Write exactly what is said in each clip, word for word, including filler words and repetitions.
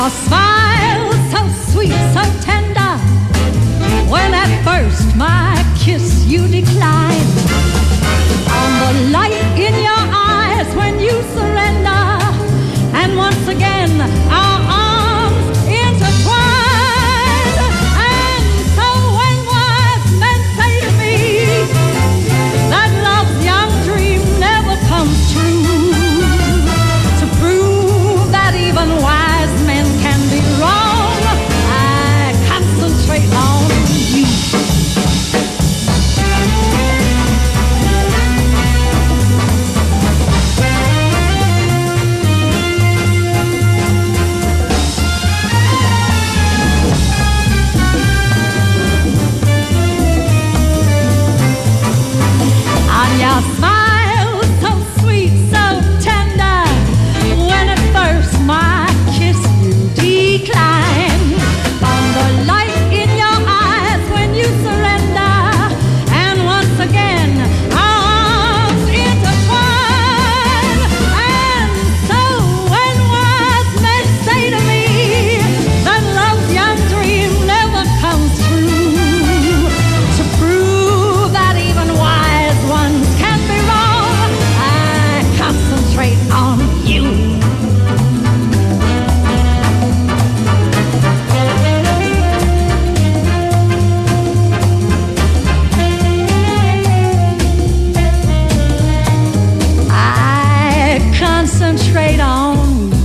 A smile so sweet, so tender, when at first my kiss you declined. On the light in your eyes when you surrender, and once again our arms intertwined. And so when wise men say to me that love's young dream never comes true, to prove that even wise men can be wrong, I concentrate on you. On your smile so sweet, so tender, when at first my kiss you declined. On the light in your eyes when you surrender, and once again our arms intertwine. And so when wise men say to me that love's young dream never comes true, to prove that even wise ones can be wrong, I concentrate on you. I concentrate on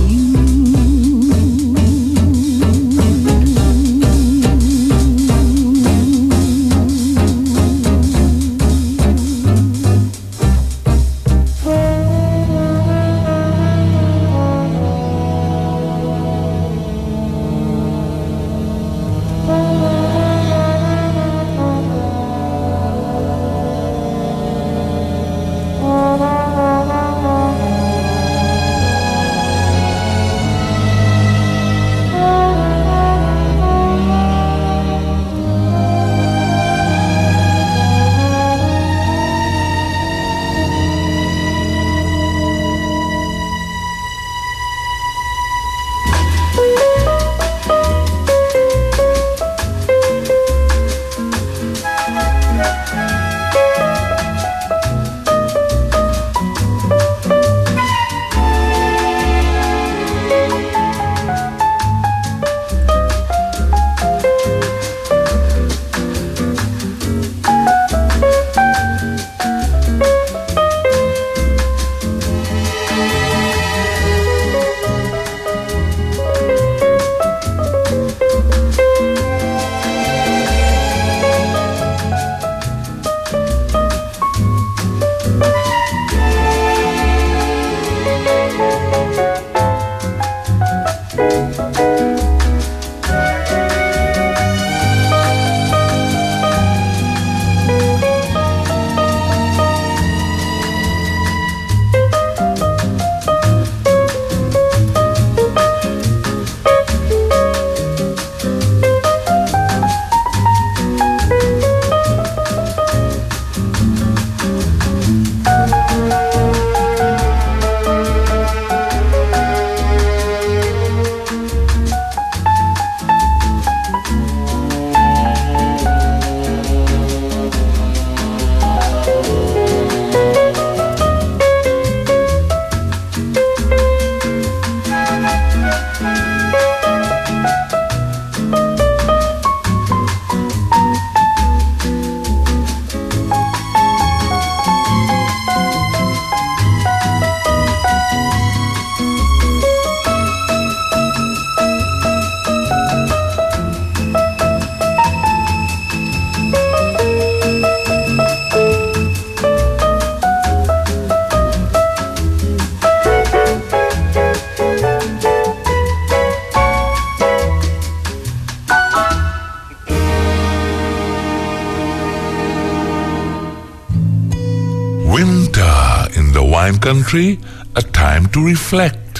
wine country, a time to reflect.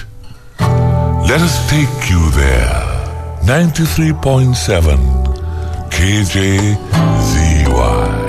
Let us take you there. ninety-three point seven K J Z Y.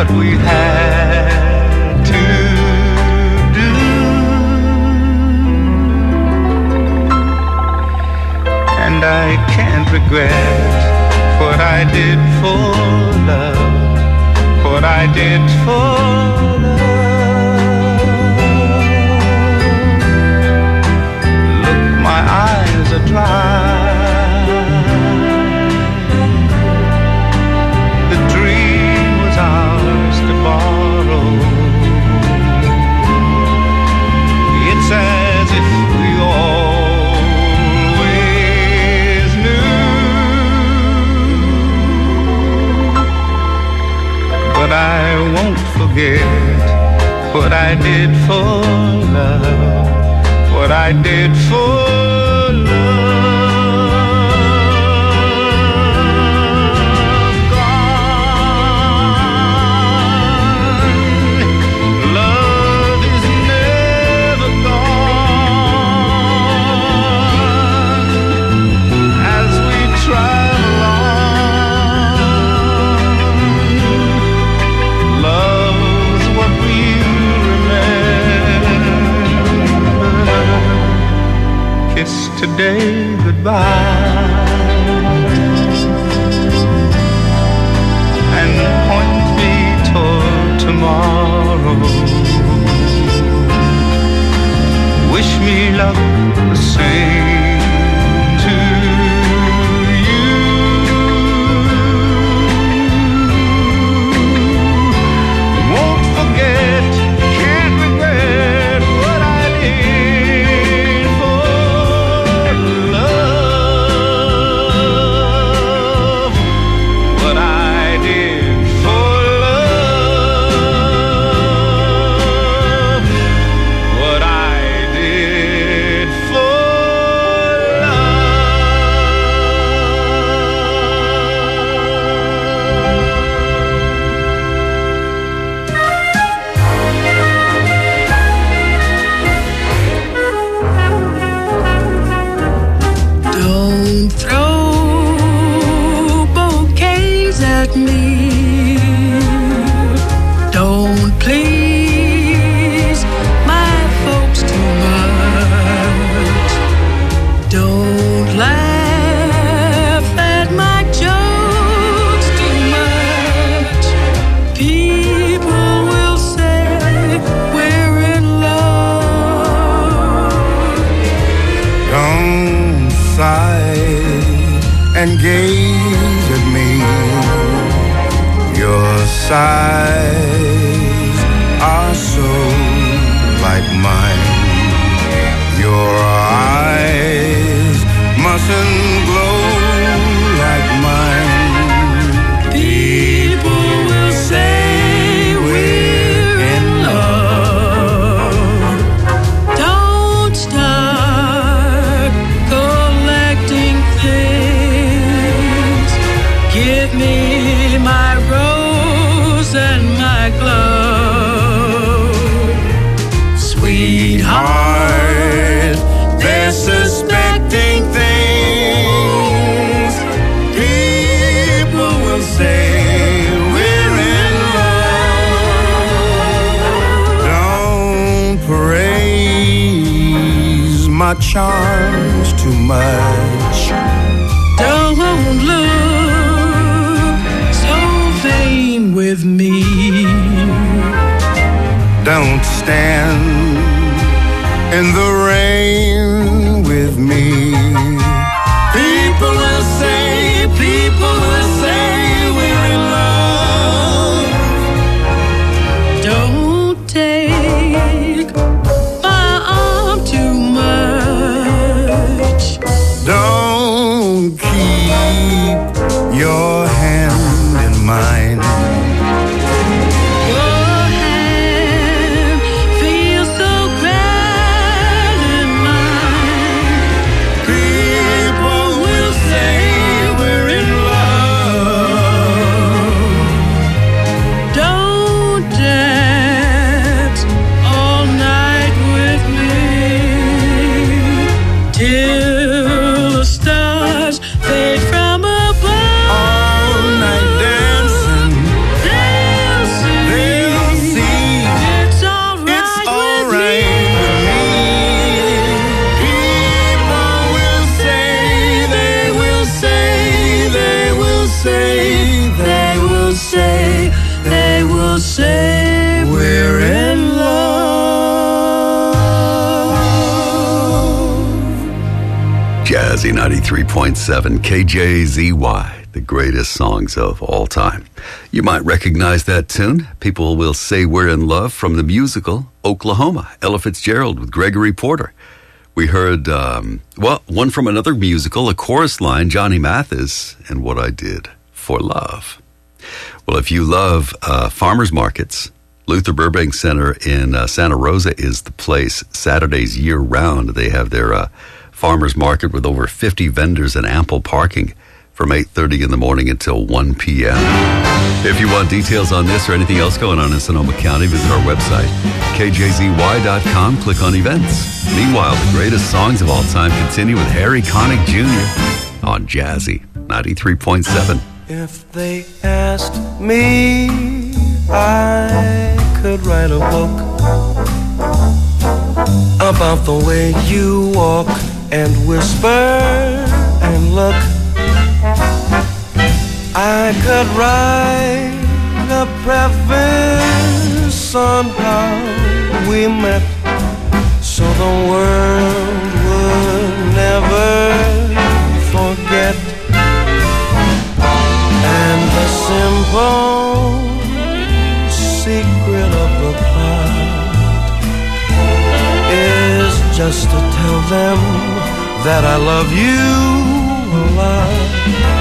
what we had to do. And I can't regret what I did for love, what I did for love. Look, my eyes are dry. The dream was ours to borrow. It's as if we always knew. But I won't forget what I did for love, what I did for love. Today goodbye and point me toward tomorrow. Wish me luck the same to you. Won't forget, can't regret what I did for love, what I did for love, what I did for Don't throw bouquets at me. Don't please my folks too much. Don't laugh at my jokes too much. People will say we're in love. Don't sigh and gaze at me. Your sighs are so like mine. Your eyes mustn't glow like mine. People will say we're in love. Don't start collecting things. Give me my rose and my glove. Sweetheart, they're suspecting things. People will say we're in love. Don't praise my charms too much. Don't look so vain with me. Don't stand in the rain with me. People will say, people will say we're in love. Don't take my arm too much. Don't keep your hand in mine. Your hand feels so grand in mine. say, they will say, they will say we're in love. Jazzy ninety-three point seven K J Z Y, the greatest songs of all time. You might recognize that tune. People will say we're in love from the musical Oklahoma, Ella Fitzgerald with Gregory Porter. We heard, um, well, one from another musical, a chorus line, Johnny Mathis, and What I Did for Love. Well, if you love uh, farmers markets, Luther Burbank Center in uh, Santa Rosa is the place. Saturdays year-round, they have their uh, farmers market with over fifty vendors and ample parking from eight thirty in the morning until one p.m. If you want details on this or anything else going on in Sonoma County, visit our website, K J Z Y dot com, click on events. Meanwhile, the greatest songs of all time continue with Harry Connick Junior on Jazzy ninety-three point seven. If they asked me, I could write a book about the way you walk and whisper and look. I could write a preface on how we met, so the world would never forget. And the simple secret of the plot is just to tell them that I love you a lot.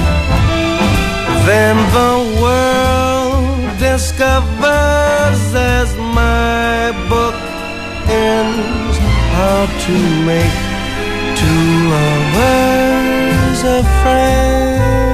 Then the world discovers as my book ends how to make two lovers a friend.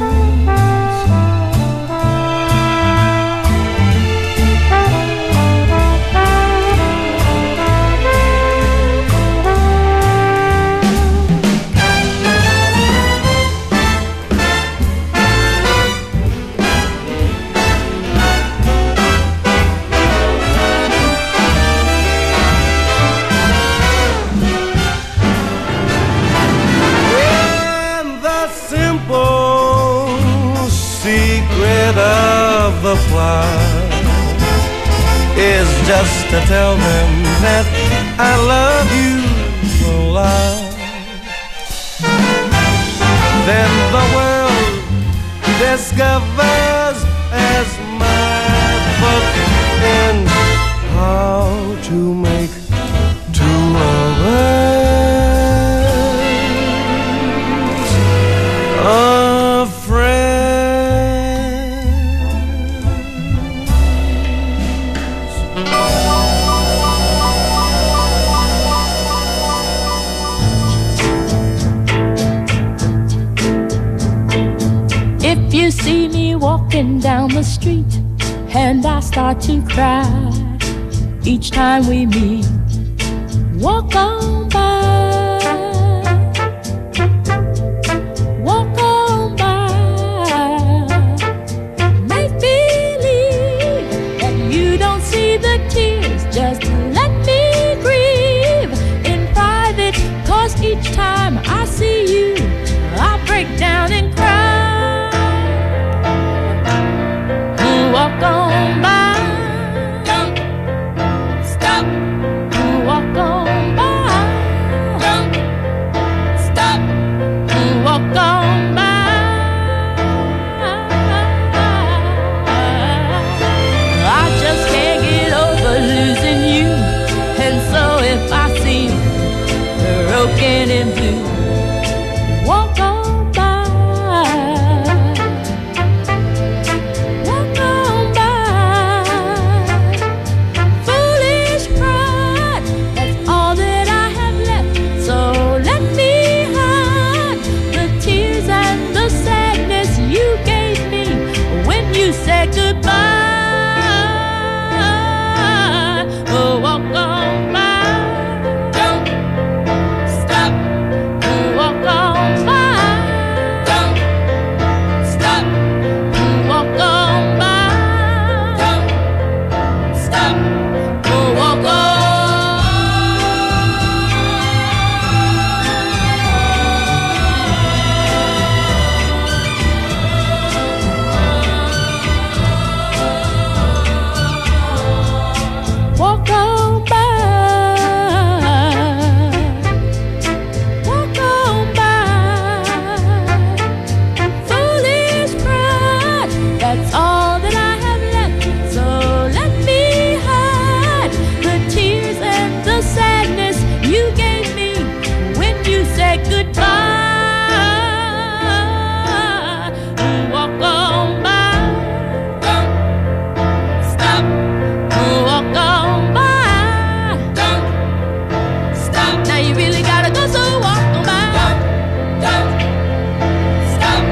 Of the plot is just to tell them that I love you a lot. Then the world discovers as my book ends how to make two lovers a friend. If you see me walking down the street and I start to cry each time we meet, walk on by, walk on by. Make believe that you don't see the tears, just let me grieve in private, 'cause each time I see you I break down and cry. Walk on by, don't stop. Walk on by,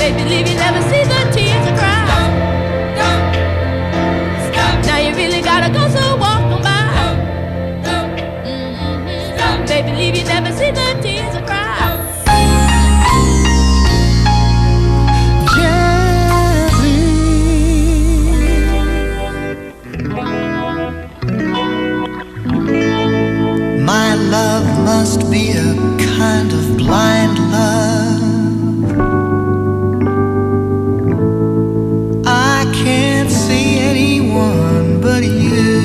Baby, believe you never see the tears I cry. Stop, stop, stop. Now you really gotta go, so walk on by. Stop, mm-hmm. Stop. Baby, believe you never see the tears I cry. My love must be a kind of blind love. I can't see anyone but you.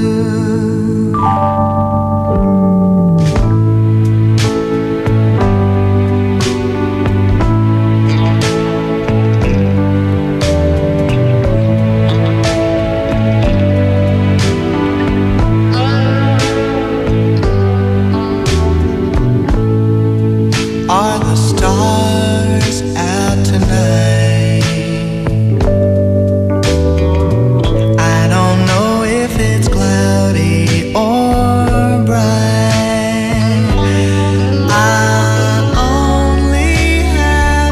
Are the stars out tonight? I don't know if it's cloudy or bright. I only have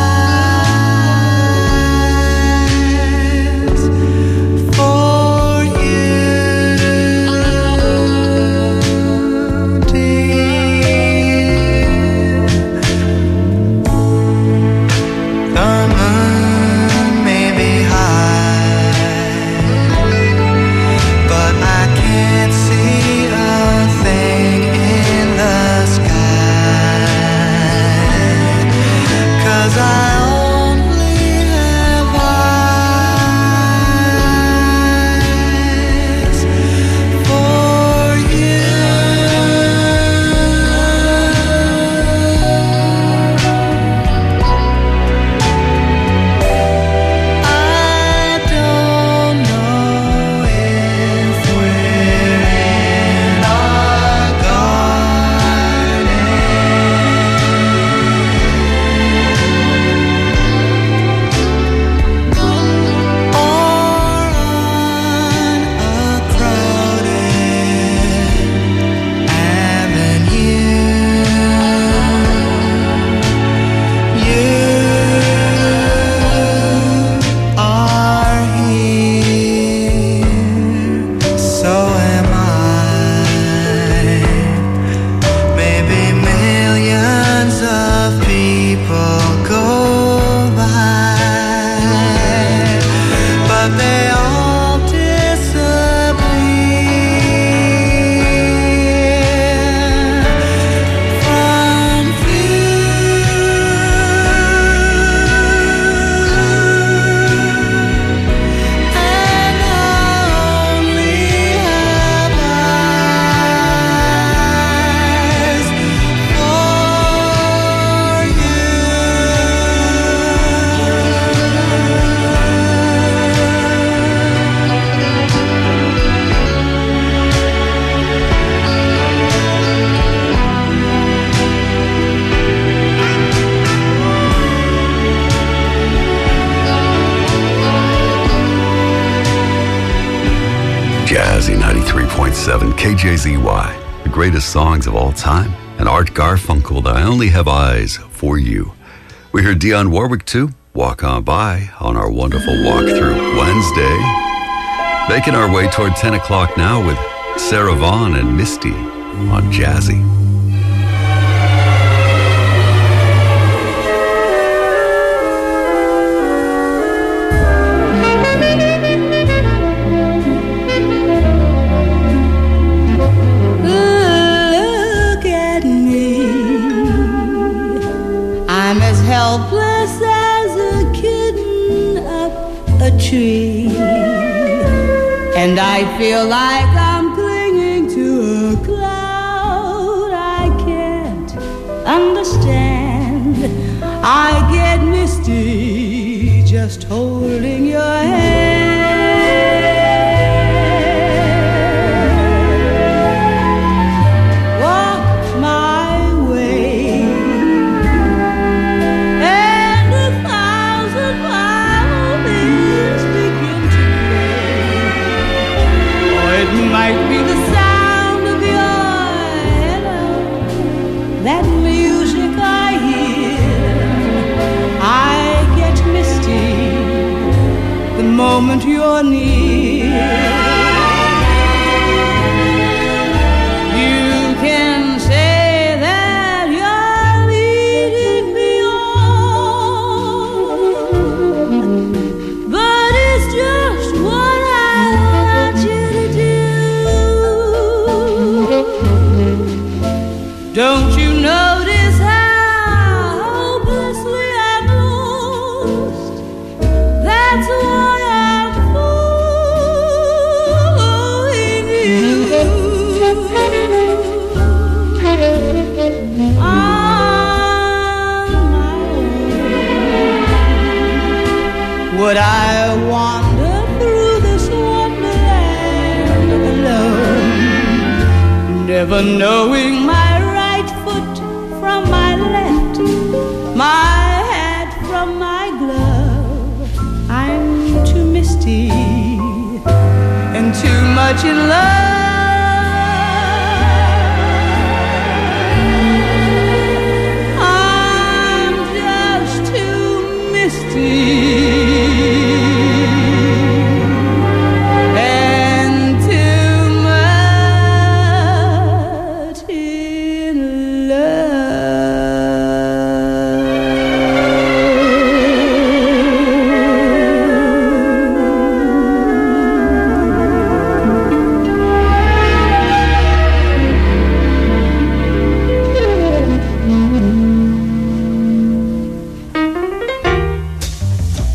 eyes for you, dear. The moon may be high, but I can't see a thing in the sky, 'cause I only have eyes for you. I don't know if we're in our garden or on a crowded avenue. You are here, so am I. Maybe millions of people go by, but they all disappear from view. And I only have eyes for you. Jazzy ninety-three point seven K J Z Y, the greatest songs of all time, and Art Garfunkel, I Only Have Eyes for You. We heard Dionne Warwick too, Walk On By, on our wonderful walk through Wednesday. Making our way toward ten o'clock now with Sarah Vaughan and Misty on Jazzy. Look at me. I'm as helpless as a kitten up a tree. And I feel like I'm clinging to a cloud I can't understand. I get misty just holding your hand. Walk my way, and a thousand violins begin to play. Or it might be the sound of your hello, that music I hear. I moment you're near. You can say that you're leading me on, but it's just what I want you to do. Don't you notice how hopelessly I'm lost? That's why I'm fooling you. On my own, would I wander through this wonderland alone, never knowing my right foot from my left, my hat from my glove? I'm too misty and too much in love. I'm just too misty and too much in love.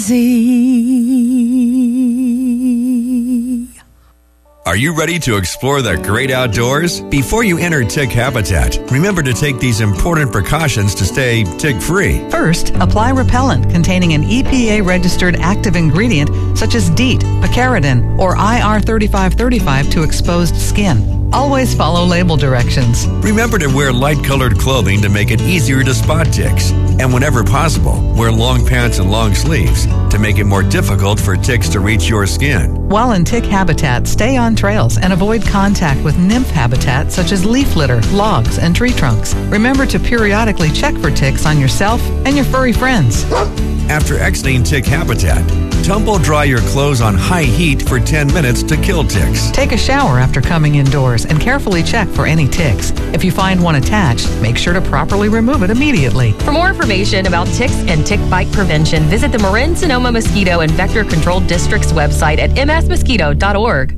easy. Are you ready to explore the great outdoors? Before you enter tick habitat, remember to take these important precautions to stay tick-free. First, apply repellent containing an E P A-registered active ingredient such as DEET, picaridin, or I R thirty-five thirty-five to exposed skin. Always follow label directions. Remember to wear light-colored clothing to make it easier to spot ticks. And whenever possible, wear long pants and long sleeves to make it more difficult for ticks to reach your skin. While in tick habitat, stay on trails and avoid contact with nymph habitat such as leaf litter, logs, and tree trunks. Remember to periodically check for ticks on yourself and your furry friends. After exiting tick habitat, tumble dry your clothes on high heat for ten minutes to kill ticks. Take a shower after coming indoors and carefully check for any ticks. If you find one attached, make sure to properly remove it immediately. For more information about ticks and tick bite prevention, visit the Marin-Sonoma Mosquito and Vector Control District's website at m s mosquito dot org.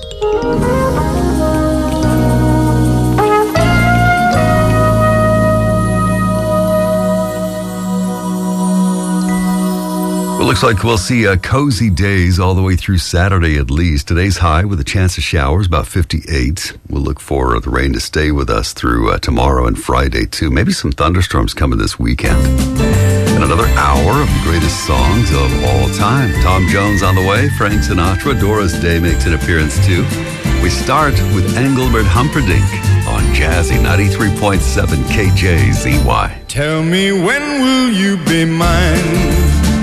Well, looks like we'll see uh, cozy days all the way through Saturday at least. Today's high with a chance of showers, about fifty-eight. We'll look for the rain to stay with us through uh, tomorrow and Friday, too. Maybe some thunderstorms coming this weekend. And another hour of the greatest songs of all time. Tom Jones on the way, Frank Sinatra, Doris Day makes an appearance, too. We start with Engelbert Humperdinck on Jazzy ninety-three point seven K J Z Y. Tell me, when will you be mine?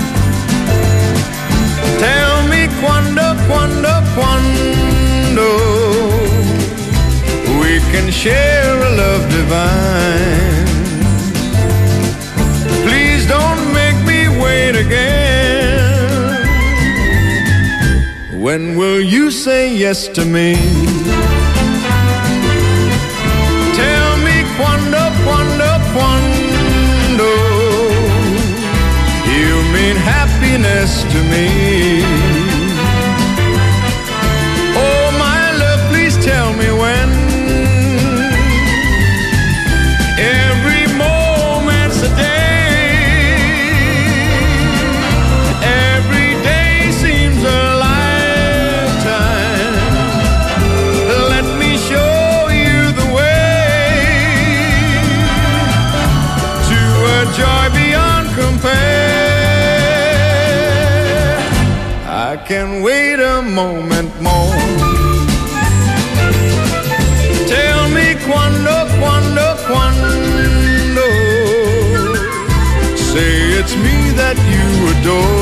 Tell me quando, quando, quando we can share a love divine. Please don't make me wait again. When will you say yes to me? Tell me quando, quando, quando you mean happiness to me. Oh, my love, please tell me when. Every moment's a day. Every day seems a lifetime. Let me show you the way to a joy beyond compare. I can wait a moment more. Tell me quando, quando, quando. Say it's me that you adore.